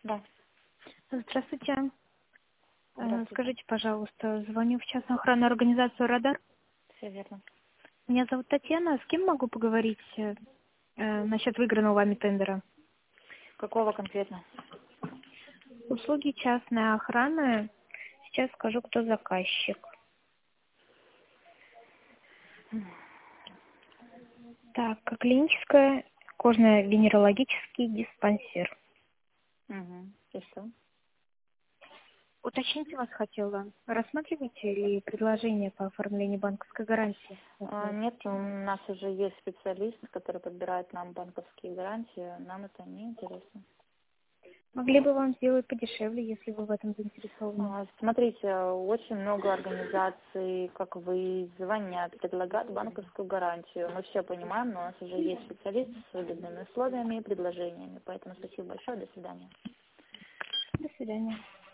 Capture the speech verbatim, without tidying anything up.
Да. Здравствуйте. Э, Здравствуйте. Скажите, пожалуйста, звоню в частную охранную организацию «Радар». Все верно. Меня зовут Татьяна. С кем могу поговорить э, э, насчет выигранного вами тендера? Какого конкретно? Услуги частной охраны. Сейчас скажу, кто заказчик. Так, клиническая кожно-венерологический диспансер. Угу. И что? Уточнить вас хотела. Рассматриваете ли предложение по оформлению банковской гарантии? А, нет, у нас уже есть специалист, который подбирает нам банковские гарантии. Нам это не интересно. Могли бы вам сделать подешевле, если вы в этом заинтересованы. А, смотрите, очень много организаций, как вы, звонят, предлагают банковскую гарантию. Мы все понимаем, но у нас уже есть специалист с выгодными условиями и предложениями. Поэтому спасибо большое, до свидания. До свидания.